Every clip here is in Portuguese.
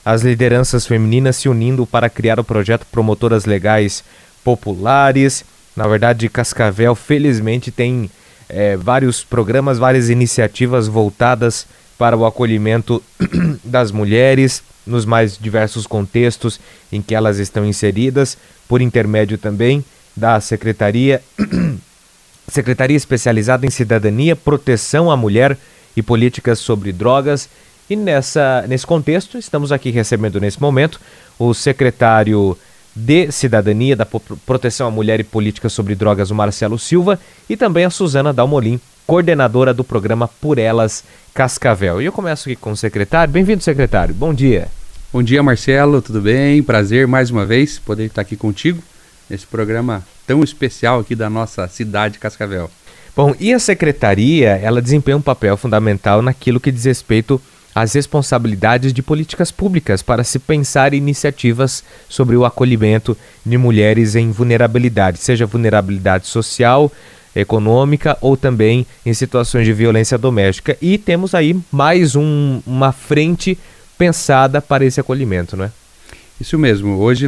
as lideranças femininas se unindo para criar o projeto Promotoras Legais Populares. Na verdade, Cascavel, felizmente, tem vários programas, várias iniciativas voltadas para o acolhimento das mulheres nos mais diversos contextos em que elas estão inseridas, por intermédio também da Secretaria Especializada em Cidadania, Proteção à Mulher e Políticas sobre Drogas. E nesse contexto, estamos aqui recebendo nesse momento o secretário de Cidadania, da Proteção à Mulher e Políticas sobre Drogas, o Marcelo Silva, e também a Suzana Dalmolin, coordenadora do programa Por Elas Cascavel. E eu começo aqui com o secretário. Bem-vindo, secretário. Bom dia. Bom dia, Marcelo. Tudo bem? Prazer mais uma vez poder estar aqui contigo nesse programa tão especial aqui da nossa cidade de Cascavel. Bom, e a secretaria, ela desempenha um papel fundamental naquilo que diz respeito às responsabilidades de políticas públicas para se pensar iniciativas sobre o acolhimento de mulheres em vulnerabilidade, seja vulnerabilidade social, econômica ou também em situações de violência doméstica. E temos aí mais uma frente pensada para esse acolhimento, não é? Isso mesmo. Hoje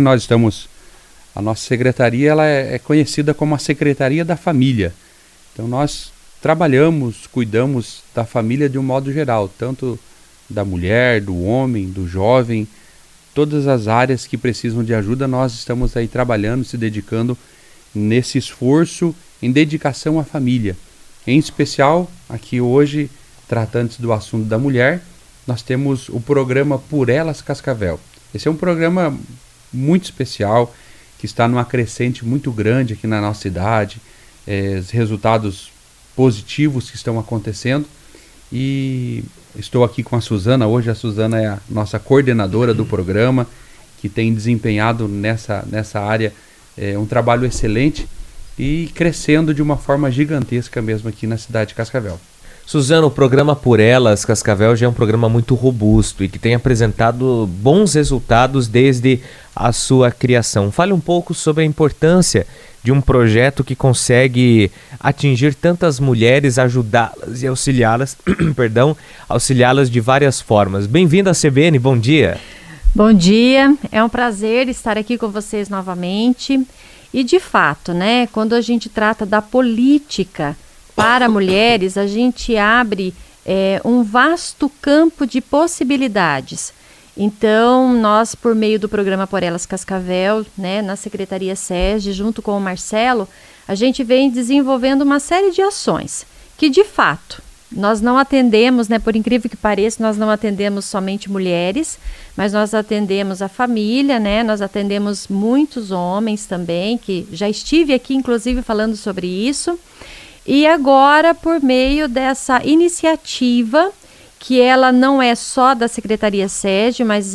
a nossa secretaria ela é conhecida como a Secretaria da Família. Então nós trabalhamos, cuidamos da família de um modo geral, tanto da mulher, do homem, do jovem, todas as áreas que precisam de ajuda, nós estamos aí trabalhando, se dedicando nesse esforço em dedicação à família. Em especial, aqui hoje, tratando do assunto da mulher, nós temos o programa Por Elas Cascavel. Esse é um programa muito especial, que está numa crescente muito grande aqui na nossa cidade, os resultados positivos que estão acontecendo. E estou aqui com a Suzana. Hoje a Suzana é a nossa coordenadora do programa, que tem desempenhado nessa área um trabalho excelente e crescendo de uma forma gigantesca mesmo aqui na cidade de Cascavel. Suzana, o programa Por Elas Cascavel já é um programa muito robusto e que tem apresentado bons resultados desde a sua criação. Fale um pouco sobre a importância de um projeto que consegue atingir tantas mulheres, ajudá-las e auxiliá-las, auxiliá-las de várias formas. Bem-vinda à CBN, bom dia. Bom dia, é um prazer estar aqui com vocês novamente. E de fato, né, quando a gente trata da política para mulheres, a gente abre um vasto campo de possibilidades. Então, nós, por meio do programa Por Elas Cascavel, né, na Secretaria SESG, junto com o Marcelo, a gente vem desenvolvendo uma série de ações que, de fato, nós não atendemos, né, por incrível que pareça, nós não atendemos somente mulheres, mas nós atendemos a família, né, nós atendemos muitos homens também, que já estive aqui, inclusive, falando sobre isso. E agora, por meio dessa iniciativa, que ela não é só da Secretaria SESG, mas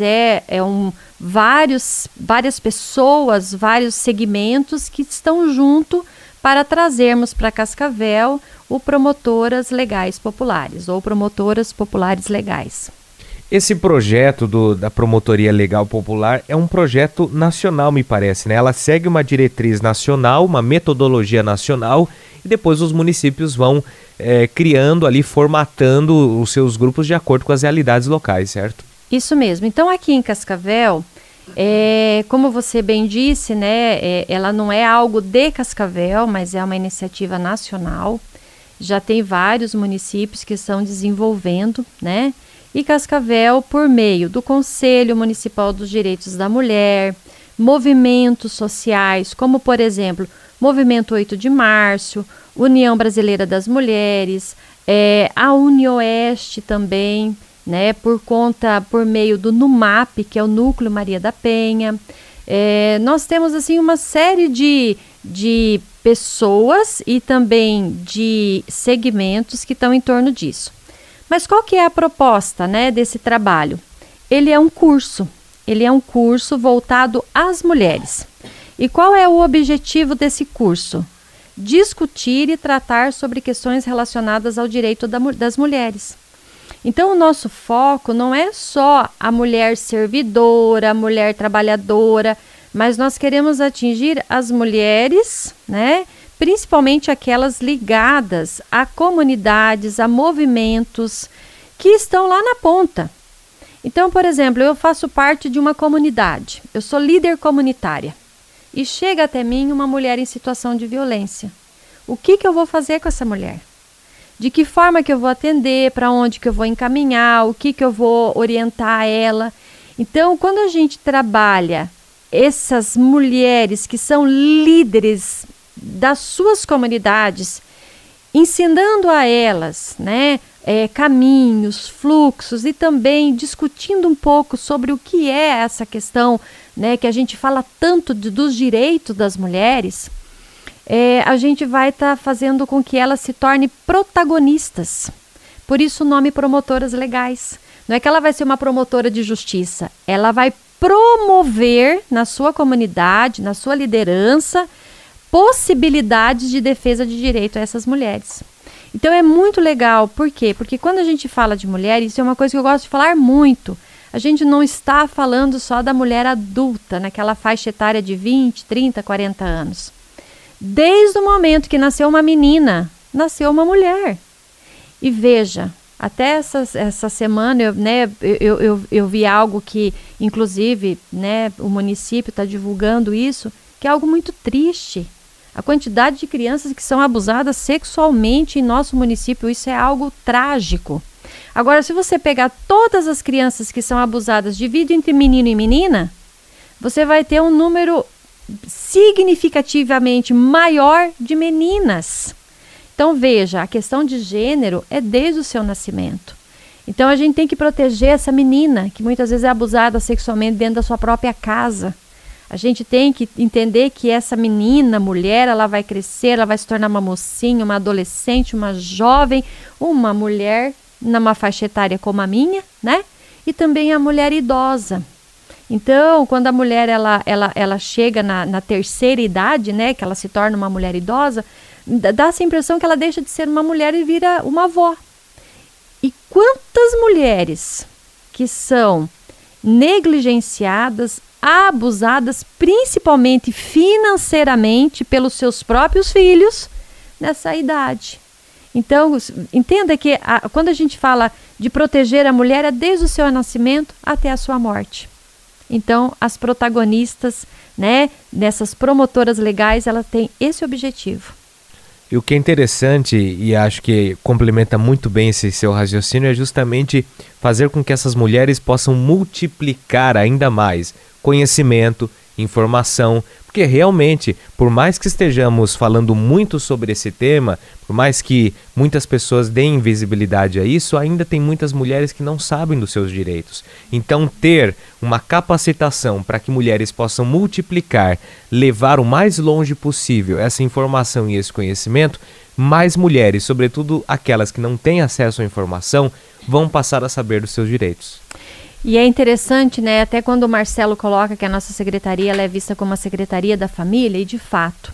várias pessoas, vários segmentos que estão junto para trazermos para Cascavel o Promotoras Legais Populares, ou Promotoras Populares Legais. Esse projeto da Promotoria Legal Popular é um projeto nacional, me parece, né? Ela segue uma diretriz nacional, uma metodologia nacional, e depois os municípios vão criando ali, formatando os seus grupos de acordo com as realidades locais, certo? Isso mesmo. Então, aqui em Cascavel, como você bem disse, né, ela não é algo de Cascavel, mas é uma iniciativa nacional. Já tem vários municípios que estão desenvolvendo, né? E Cascavel, por meio do Conselho Municipal dos Direitos da Mulher, movimentos sociais, como, por exemplo, Movimento 8 de Março, União Brasileira das Mulheres, a Unioeste também, né, por meio do NUMAP, que é o Núcleo Maria da Penha. Nós temos assim uma série de pessoas e também de segmentos que estão em torno disso. Mas qual que é a proposta, né, desse trabalho? Ele é um curso voltado às mulheres. E qual é o objetivo desse curso? Discutir e tratar sobre questões relacionadas ao direito das mulheres. Então, o nosso foco não é só a mulher servidora, a mulher trabalhadora, mas nós queremos atingir as mulheres, né? Principalmente aquelas ligadas a comunidades, a movimentos que estão lá na ponta. Então, por exemplo, eu faço parte de uma comunidade, eu sou líder comunitária e chega até mim uma mulher em situação de violência. O que eu vou fazer com essa mulher? De que forma que eu vou atender, para onde que eu vou encaminhar, o que eu vou orientar ela? Então, quando a gente trabalha essas mulheres que são líderes das suas comunidades, ensinando a elas, né, caminhos, fluxos e também discutindo um pouco sobre o que é essa questão, né, que a gente fala tanto dos direitos das mulheres, a gente vai estar fazendo com que elas se tornem protagonistas. Por isso o nome promotoras legais. Não é que ela vai ser uma promotora de justiça, ela vai promover na sua comunidade, na sua liderança, possibilidades de defesa de direito a essas mulheres. Então é muito legal, por quê? Porque quando a gente fala de mulher, isso é uma coisa que eu gosto de falar muito, a gente não está falando só da mulher adulta, naquela faixa etária de 20, 30, 40 anos. Desde o momento que nasceu uma menina, nasceu uma mulher. E veja, até essa semana eu vi algo que, inclusive, né, o município está divulgando isso, que é algo muito triste. A quantidade de crianças que são abusadas sexualmente em nosso município, isso é algo trágico. Agora, se você pegar todas as crianças que são abusadas, divide entre menino e menina, você vai ter um número significativamente maior de meninas. Então, veja, a questão de gênero é desde o seu nascimento. Então, a gente tem que proteger essa menina, que muitas vezes é abusada sexualmente dentro da sua própria casa. A gente tem que entender que essa menina, mulher, ela vai crescer, ela vai se tornar uma mocinha, uma adolescente, uma jovem, uma mulher numa faixa etária como a minha, né? E também a mulher idosa. Então, quando a mulher ela chega na terceira idade, né, que ela se torna uma mulher idosa, dá essa impressão que ela deixa de ser uma mulher e vira uma avó. E quantas mulheres que são negligenciadas, abusadas, principalmente financeiramente pelos seus próprios filhos nessa idade. Então, entenda que quando a gente fala de proteger a mulher, é desde o seu nascimento até a sua morte. Então, as protagonistas, né, dessas promotoras legais, elas têm esse objetivo. E o que é interessante, e acho que complementa muito bem esse seu raciocínio, é justamente fazer com que essas mulheres possam multiplicar ainda mais conhecimento, informação, porque realmente, por mais que estejamos falando muito sobre esse tema, por mais que muitas pessoas deem visibilidade a isso, ainda tem muitas mulheres que não sabem dos seus direitos. Então, ter uma capacitação para que mulheres possam multiplicar, levar o mais longe possível essa informação e esse conhecimento, mais mulheres, sobretudo aquelas que não têm acesso à informação, vão passar a saber dos seus direitos. E é interessante, né, até quando o Marcelo coloca que a nossa secretaria ela é vista como a Secretaria da Família, e de fato,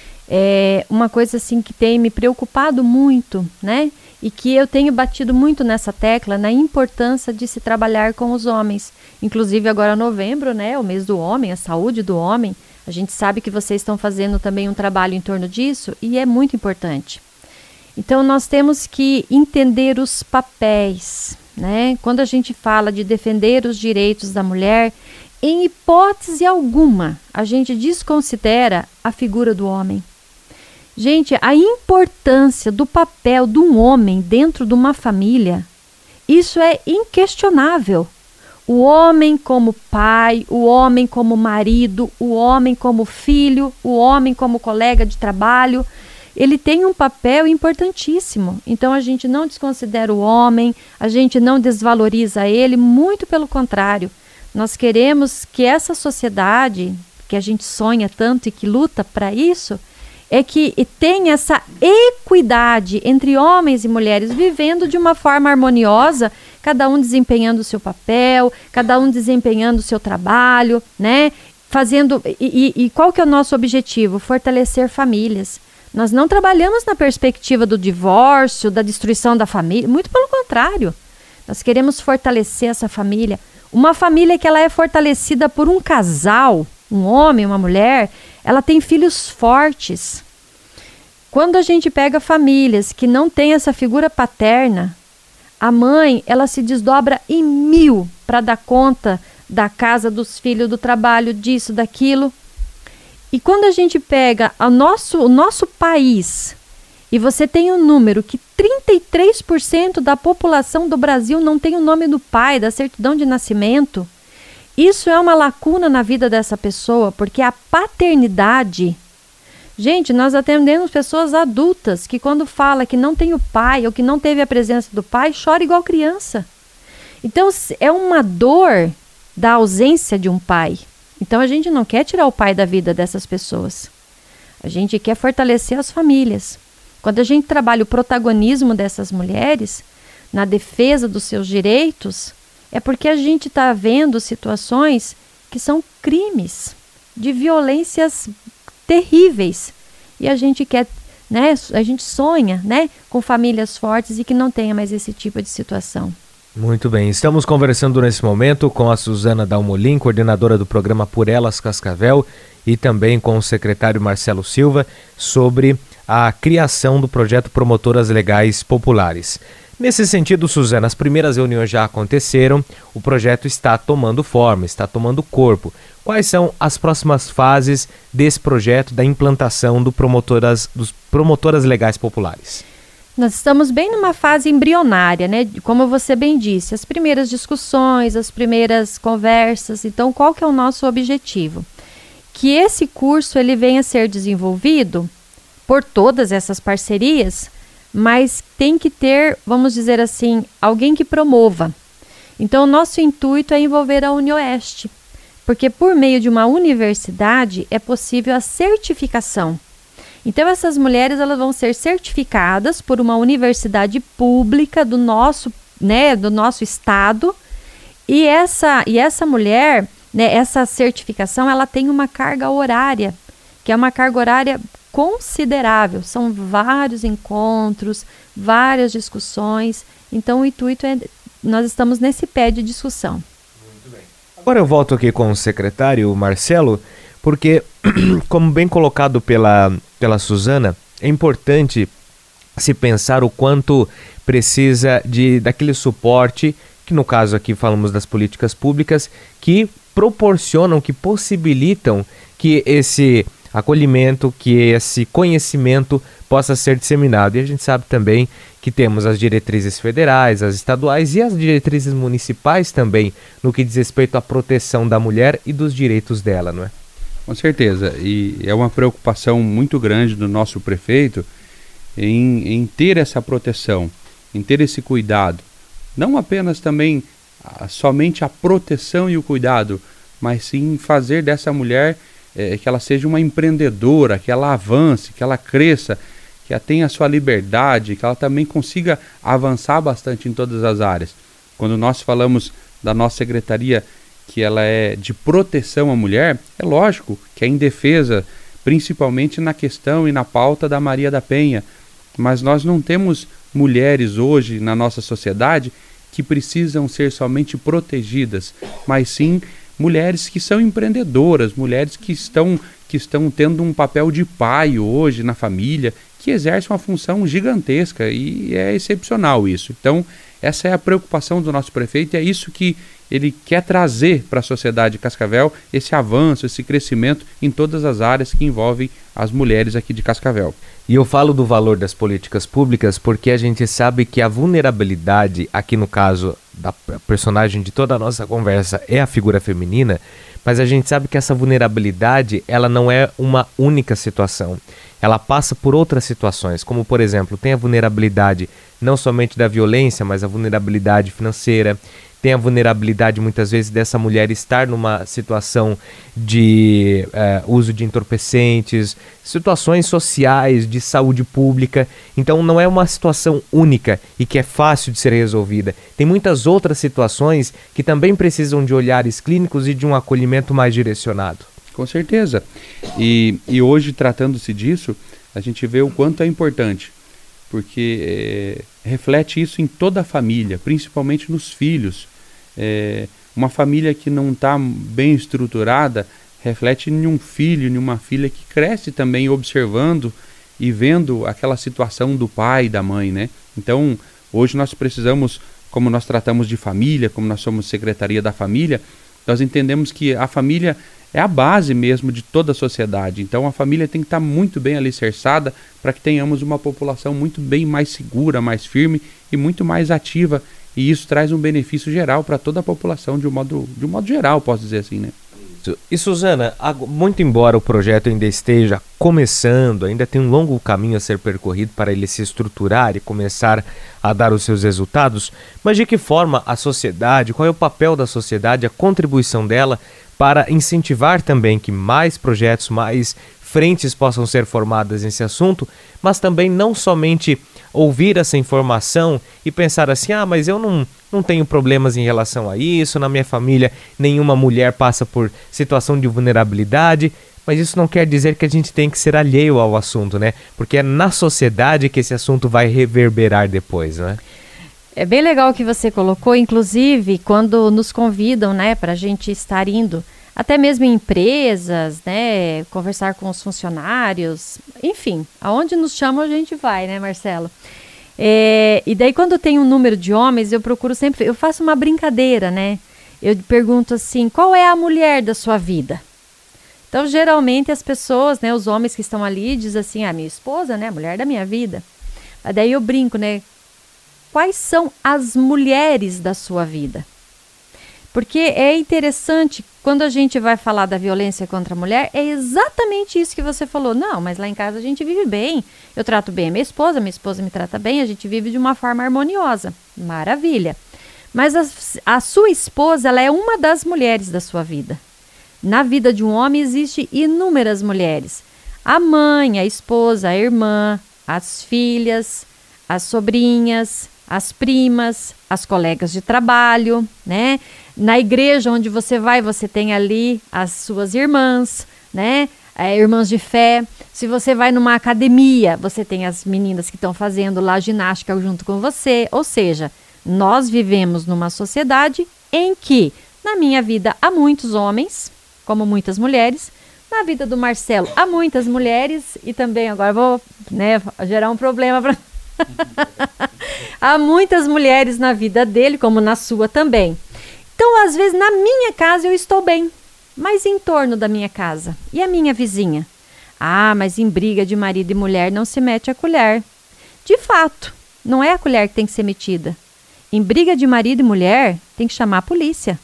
é uma coisa assim que tem me preocupado muito, né, e que eu tenho batido muito nessa tecla, na importância de se trabalhar com os homens. Inclusive agora novembro, né, o mês do homem, a saúde do homem, a gente sabe que vocês estão fazendo também um trabalho em torno disso, e é muito importante. Então nós temos que entender os papéis, né? Quando a gente fala de defender os direitos da mulher, em hipótese alguma, a gente desconsidera a figura do homem. Gente, a importância do papel de um homem dentro de uma família, isso é inquestionável. O homem como pai, o homem como marido, o homem como filho, o homem como colega de trabalho, ele tem um papel importantíssimo. Então a gente não desconsidera o homem, a gente não desvaloriza ele, muito pelo contrário. Nós queremos que essa sociedade, que a gente sonha tanto e que luta para isso, é que tenha essa equidade entre homens e mulheres, vivendo de uma forma harmoniosa, cada um desempenhando o seu papel, cada um desempenhando o seu trabalho, né? E qual que é o nosso objetivo? Fortalecer famílias. Nós não trabalhamos na perspectiva do divórcio, da destruição da família, muito pelo contrário. Nós queremos fortalecer essa família. Uma família que ela é fortalecida por um casal, um homem, uma mulher, ela tem filhos fortes. Quando a gente pega famílias que não têm essa figura paterna, A mãe, ela se desdobra em 1000 para dar conta da casa, dos filhos, do trabalho, disso, daquilo. E quando a gente pega o nosso país, e você tem um número que 33% da população do Brasil não tem o nome do pai, da certidão de nascimento, isso é uma lacuna na vida dessa pessoa, porque a paternidade... Gente, nós atendemos pessoas adultas que quando fala que não tem o pai ou que não teve a presença do pai, chora igual criança. Então, é uma dor da ausência de um pai. Então, a gente não quer tirar o pai da vida dessas pessoas. A gente quer fortalecer as famílias. Quando a gente trabalha o protagonismo dessas mulheres, na defesa dos seus direitos, é porque a gente está vendo situações que são crimes, de violências terríveis. E a gente quer, né, a gente sonha, né, com famílias fortes e que não tenha mais esse tipo de situação. Muito bem, estamos conversando nesse momento com a Suzana Dalmolin, coordenadora do programa Por Elas Cascavel, e também com o secretário Marcelo Silva, sobre a criação do projeto Promotoras Legais Populares. Nesse sentido, Suzana, as primeiras reuniões já aconteceram, o projeto está tomando forma, está tomando corpo. Quais são as próximas fases desse projeto, da implantação dos Promotoras Legais Populares? Nós estamos bem numa fase embrionária, né? Como você bem disse, as primeiras discussões, as primeiras conversas. Então, qual que é o nosso objetivo? Que esse curso ele venha a ser desenvolvido por todas essas parcerias, mas tem que ter, vamos dizer assim, alguém que promova. Então, o nosso intuito é envolver a UniOeste, porque por meio de uma universidade é possível a certificação. Então, essas mulheres elas vão ser certificadas por uma universidade pública do nosso estado, e essa mulher, né, essa certificação, ela tem uma carga horária, que é uma carga horária considerável. São vários encontros, várias discussões. Então, o intuito é, nós estamos nesse pé de discussão. Muito bem. Agora eu volto aqui com o secretário Marcelo, porque, como bem colocado pela Suzana, é importante se pensar o quanto precisa daquele suporte, que no caso aqui falamos das políticas públicas, que proporcionam, que possibilitam que esse acolhimento, que esse conhecimento possa ser disseminado. E a gente sabe também que temos as diretrizes federais, as estaduais e as diretrizes municipais também, no que diz respeito à proteção da mulher e dos direitos dela, não é? Com certeza, e é uma preocupação muito grande do nosso prefeito em ter essa proteção, em ter esse cuidado. Não apenas também somente a proteção e o cuidado, mas sim fazer dessa mulher que ela seja uma empreendedora, que ela avance, que ela cresça, que ela tenha a sua liberdade, que ela também consiga avançar bastante em todas as áreas. Quando nós falamos da nossa secretaria, que ela é de proteção à mulher, é lógico que é em defesa, principalmente na questão e na pauta da Maria da Penha, mas nós não temos mulheres hoje na nossa sociedade que precisam ser somente protegidas, mas sim mulheres que são empreendedoras, mulheres que estão tendo um papel de pai hoje na família, que exerce uma função gigantesca e é excepcional isso. Então, essa é a preocupação do nosso prefeito e é isso que ele quer trazer para a sociedade de Cascavel, esse avanço, esse crescimento em todas as áreas que envolvem as mulheres aqui de Cascavel. E eu falo do valor das políticas públicas porque a gente sabe que a vulnerabilidade, aqui no caso da personagem de toda a nossa conversa, é a figura feminina, mas a gente sabe que essa vulnerabilidade, ela não é uma única situação. Ela passa por outras situações, como por exemplo, tem a vulnerabilidade não somente da violência, mas a vulnerabilidade financeira, tem a vulnerabilidade muitas vezes dessa mulher estar numa situação de uso de entorpecentes, situações sociais, de saúde pública. Então não é uma situação única e que é fácil de ser resolvida. Tem muitas outras situações que também precisam de olhares clínicos e de um acolhimento mais direcionado. Com certeza. E hoje, tratando-se disso, a gente vê o quanto é importante, porque reflete isso em toda a família, principalmente nos filhos. Uma família que não está bem estruturada reflete em um filho, em uma filha que cresce também observando e vendo aquela situação do pai e da mãe, né? Então, hoje nós precisamos como nós tratamos de família, como nós somos Secretaria da Família, nós entendemos que a família é a base mesmo de toda a sociedade. Então a família tem que estar muito bem alicerçada para que tenhamos uma população muito bem mais segura, mais firme e muito mais ativa. E isso traz um benefício geral para toda a população de um modo geral, posso dizer assim, né? E Suzana, muito embora o projeto ainda esteja começando, ainda tem um longo caminho a ser percorrido para ele se estruturar e começar a dar os seus resultados, mas de que forma a sociedade, qual é o papel da sociedade, a contribuição dela para incentivar também que mais projetos, mais frentes possam ser formadas nesse assunto, mas também não somente ouvir essa informação e pensar assim, mas eu não tenho problemas em relação a isso, na minha família nenhuma mulher passa por situação de vulnerabilidade, mas isso não quer dizer que a gente tem que ser alheio ao assunto, né? Porque é na sociedade que esse assunto vai reverberar depois, né? É bem legal o que você colocou, inclusive quando nos convidam, né, para a gente estar indo, até mesmo em empresas, né, conversar com os funcionários, enfim, aonde nos chamam a gente vai, né, Marcelo? E daí quando tem um número de homens, eu procuro sempre, eu faço uma brincadeira, né? Eu pergunto assim, qual é a mulher da sua vida? Então, geralmente as pessoas, né, os homens que estão ali, dizem assim, minha esposa, né, a mulher da minha vida. Mas daí eu brinco, né? Quais são as mulheres da sua vida? Porque é interessante, quando a gente vai falar da violência contra a mulher, é exatamente isso que você falou. Não, mas lá em casa a gente vive bem, eu trato bem a minha esposa me trata bem, a gente vive de uma forma harmoniosa. Maravilha. Mas a sua esposa, ela é uma das mulheres da sua vida. Na vida de um homem existem inúmeras mulheres. A mãe, a esposa, a irmã, as filhas, as sobrinhas, as primas, as colegas de trabalho, né? Na igreja onde você vai, você tem ali as suas irmãs, né? Irmãs de fé. Se você vai numa academia, você tem as meninas que estão fazendo lá ginástica junto com você. Ou seja, nós vivemos numa sociedade em que, na minha vida, há muitos homens, como muitas mulheres. Na vida do Marcelo, há muitas mulheres. E também, agora vou, né, gerar um problema para... Há muitas mulheres na vida dele, como na sua também. Então, às vezes, na minha casa eu estou bem, mas em torno da minha casa. E a minha vizinha? Mas em briga de marido e mulher não se mete a colher. De fato, não é a colher que tem que ser metida. Em briga de marido e mulher, tem que chamar a polícia.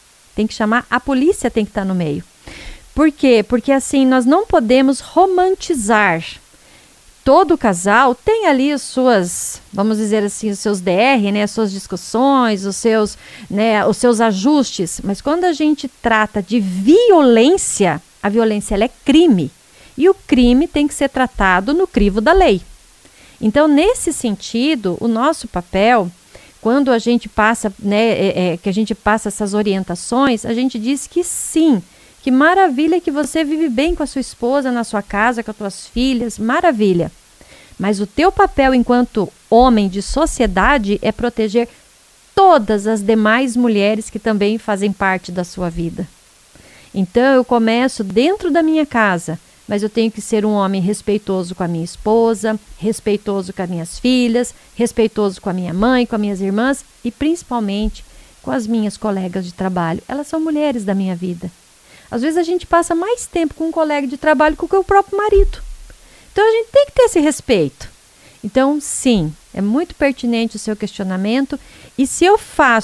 A polícia tem que estar no meio. Por quê? Porque assim, nós não podemos romantizar. Todo casal tem ali as suas, vamos dizer assim, os seus DR, né, as suas discussões, os seus ajustes. Mas quando a gente trata de violência, a violência ela é crime. E o crime tem que ser tratado no crivo da lei. Então, nesse sentido, o nosso papel, quando a gente passa, né, que a gente passa essas orientações, a gente diz que sim, que maravilha que você vive bem com a sua esposa, na sua casa, com as suas filhas, maravilha. Mas o teu papel enquanto homem de sociedade é proteger todas as demais mulheres que também fazem parte da sua vida. Então eu começo dentro da minha casa, mas eu tenho que ser um homem respeitoso com a minha esposa, respeitoso com as minhas filhas, respeitoso com a minha mãe, com as minhas irmãs e principalmente com as minhas colegas de trabalho. Elas são mulheres da minha vida. Às vezes a gente passa mais tempo com um colega de trabalho que com o próprio marido. Então a gente tem que ter esse respeito. Então, sim, é muito pertinente o seu questionamento. E se eu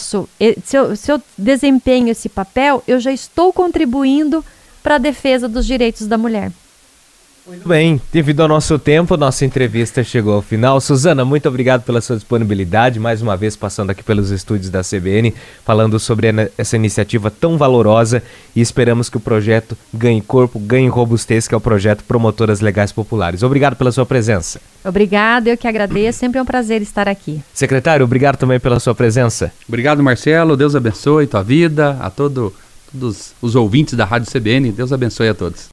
se eu desempenho esse papel, eu já estou contribuindo para a defesa dos direitos da mulher. Muito bem, devido ao nosso tempo, nossa entrevista chegou ao final. Suzana, muito obrigado pela sua disponibilidade, mais uma vez passando aqui pelos estúdios da CBN, falando sobre essa iniciativa tão valorosa e esperamos que o projeto ganhe corpo, ganhe robustez, que é o projeto Promotoras Legais Populares. Obrigado pela sua presença. Obrigada, eu que agradeço, sempre é um prazer estar aqui. Secretário, obrigado também pela sua presença. Obrigado, Marcelo, Deus abençoe tua vida, a todos os ouvintes da Rádio CBN, Deus abençoe a todos.